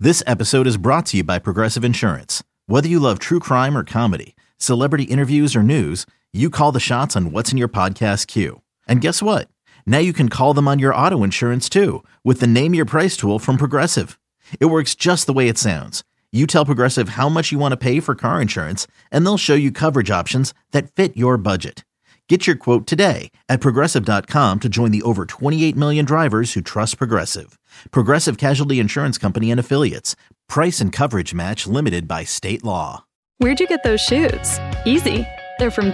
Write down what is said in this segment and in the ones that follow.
This episode is brought to you by Progressive Insurance. Whether you love true crime or comedy, celebrity interviews or news, you call the shots on what's in your podcast queue. And guess what? Now you can call them on your auto insurance too with the Name Your Price tool from Progressive. It works just the way it sounds. You tell Progressive how much you want to pay for car insurance, and they'll show you coverage options that fit your budget. Get your quote today at Progressive.com to join the over 28 million drivers who trust Progressive. Progressive Casualty Insurance Company and Affiliates. Price and coverage match limited by state law. Where'd you get those shoes? Easy. They're from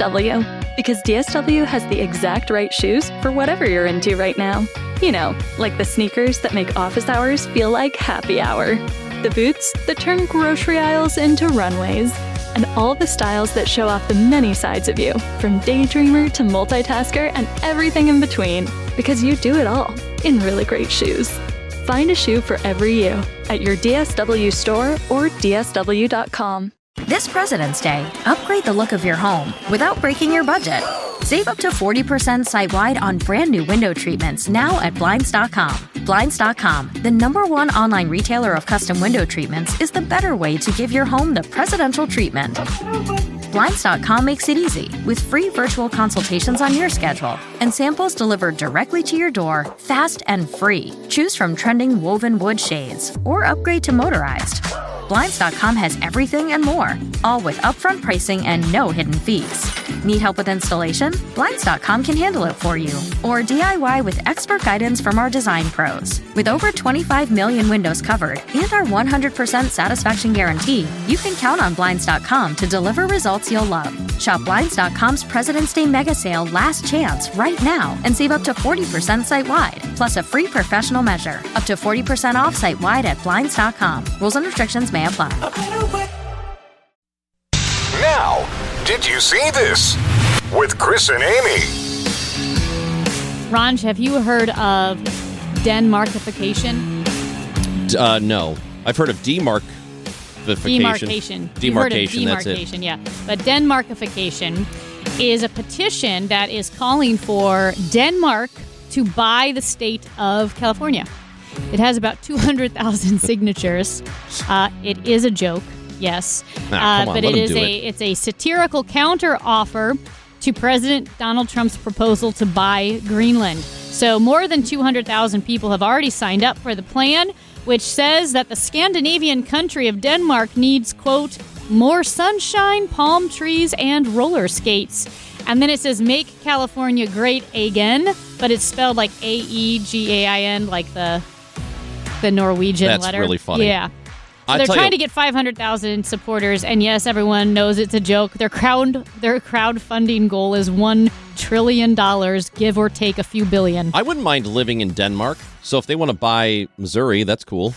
DSW. Because DSW has the exact right shoes for whatever you're into right now. You know, like the sneakers that make office hours feel like happy hour. The boots that turn grocery aisles into runways. And all the styles that show off the many sides of you, from daydreamer to multitasker and everything in between. Because you do it all in really great shoes. Find a shoe for every you at your DSW store or DSW.com. This President's Day, upgrade the look of your home without breaking your budget. Save up to 40% site-wide on brand new window treatments now at Blinds.com. Blinds.com, the #1 online retailer of custom window treatments, is the better way to give your home the presidential treatment. Blinds.com makes it easy with free virtual consultations on your schedule and samples delivered directly to your door, fast and free. Choose from trending woven wood shades or upgrade to motorized. Blinds.com has everything and more, all with upfront pricing and no hidden fees. Need help with installation? Blinds.com can handle it for you. Or DIY with expert guidance from our design pros. With over 25 million windows covered and our 100% satisfaction guarantee, you can count on Blinds.com to deliver results you'll love. Shop Blinds.com's President's Day Mega Sale Last Chance right now and save up to 40% site-wide, plus a free professional measure. Up to 40% off site-wide at Blinds.com. Rules and restrictions may apply. Now, did you see this? With Chris and Amy. Ranj, have you heard of Denmarkification? No. I've heard of demarcation. Demarcation. You've heard of demarcation, yeah. But Denmarkification is a petition that is calling for Denmark to buy the state of California. It has about 200,000 signatures. It is a joke, yes. But it's a satirical counter-offer to President Donald Trump's proposal to buy Greenland. So more than 200,000 people have already signed up for the plan, which says that the Scandinavian country of Denmark needs, quote, more sunshine, palm trees, and roller skates. And then it says, make California great again, but it's spelled like A-E-G-A-I-N, like the Norwegian letter. That's really funny. Yeah. So they're trying to get 500,000 supporters, and yes, everyone knows it's a joke. Their crowdfunding goal is $1 trillion, give or take a few billion. I wouldn't mind living in Denmark, so if they want to buy Missouri, that's cool.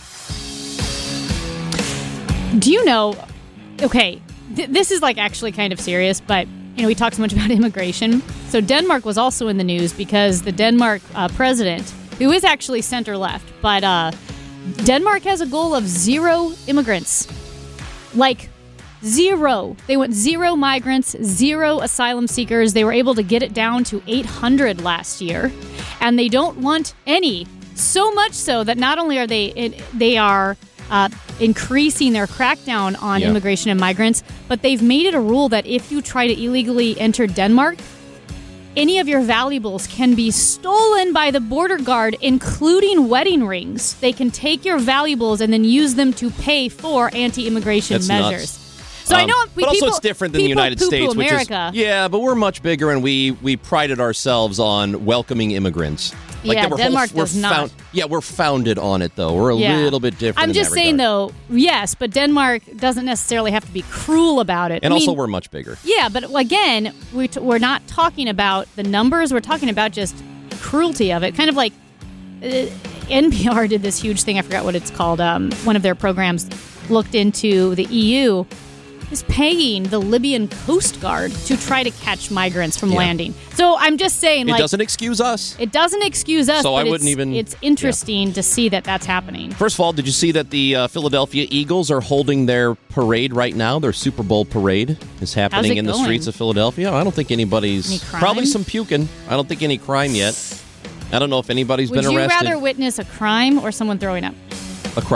Do you know, okay, this is like actually kind of serious, but we talk so much about immigration. So Denmark was also in the news because the Denmark president, who is actually center-left, but Denmark has a goal of 0 immigrants. Like, 0. They went 0 migrants, 0 asylum seekers. They were able to get it down to 800 last year. And they don't want any. So much so that not only are they are increasing their crackdown on immigration and migrants, but they've made it a rule that if you try to illegally enter Denmark, any of your valuables can be stolen by the border guard, including wedding rings. They can take your valuables and then use them to pay for anti-immigration measures. Nuts. So I know, but also it's different than the United States, which America. But we're much bigger, and we prided ourselves on welcoming immigrants. Denmark does not. We're founded on it, though. We're a little bit different. I'm just saying, though, yes, but Denmark doesn't necessarily have to be cruel about it. And also, we're much bigger. Yeah, but again, we're not talking about the numbers. We're talking about just cruelty of it. Kind of like NPR did this huge thing. I forgot what it's called. One of their programs looked into the EU is paying the Libyan Coast Guard to try to catch migrants from landing. So I'm just saying, it doesn't excuse us. It doesn't excuse us. So but I wouldn't even. It's interesting to see that that's happening. First of all, did you see that the Philadelphia Eagles are holding their parade right now? Their Super Bowl parade is happening in the streets of Philadelphia. I don't think anybody's. Probably some puking. I don't think any crime yet. I don't know if anybody's been arrested. Would you rather witness a crime or someone throwing up? A crime.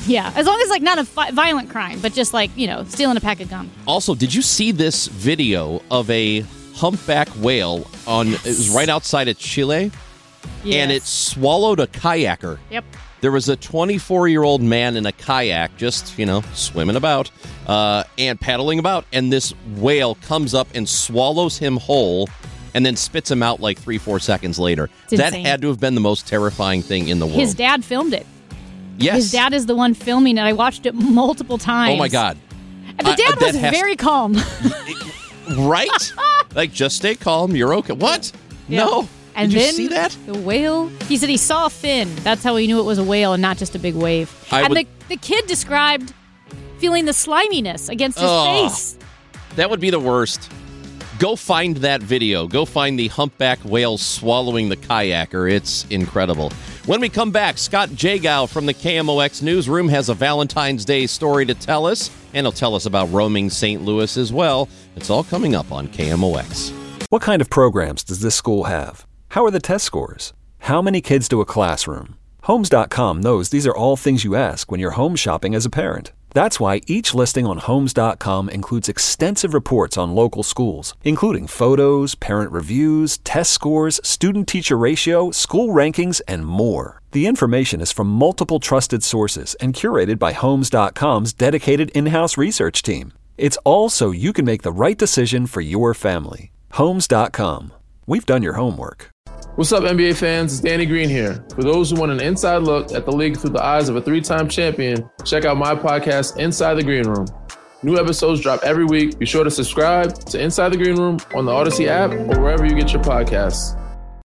Yeah, as long as like not a violent crime, but just like, stealing a pack of gum. Also, did you see this video of a humpback whale it was right outside of Chile? Yes. And it swallowed a kayaker. Yep. There was a 24-year-old man in a kayak just, swimming about and paddling about. And this whale comes up and swallows him whole and then spits him out like 3-4 seconds later. That had to have been the most terrifying thing in the world. His dad filmed it. Yes. His dad is the one filming it. I watched it multiple times. Oh, my God. And the dad was very calm. Right? Like, just stay calm. You're okay. What? Yeah. No. And Did you then see that? The whale, he said he saw a fin. That's how he knew it was a whale and not just a big wave. The kid described feeling the sliminess against his face. That would be the worst. Go find that video. Go find the humpback whale swallowing the kayaker. It's incredible. When we come back, Scott Jagow from the KMOX Newsroom has a Valentine's Day story to tell us, and he'll tell us about roaming St. Louis as well. It's all coming up on KMOX. What kind of programs does this school have? How are the test scores? How many kids to a classroom? Homes.com knows these are all things you ask when you're home shopping as a parent. That's why each listing on Homes.com includes extensive reports on local schools, including photos, parent reviews, test scores, student-teacher ratio, school rankings, and more. The information is from multiple trusted sources and curated by Homes.com's dedicated in-house research team. It's all so you can make the right decision for your family. Homes.com. We've done your homework. What's up, NBA fans? It's Danny Green here. For those who want an inside look at the league through the eyes of a 3-time champion, check out my podcast, Inside the Green Room. New episodes drop every week. Be sure to subscribe to Inside the Green Room on the Odyssey app or wherever you get your podcasts.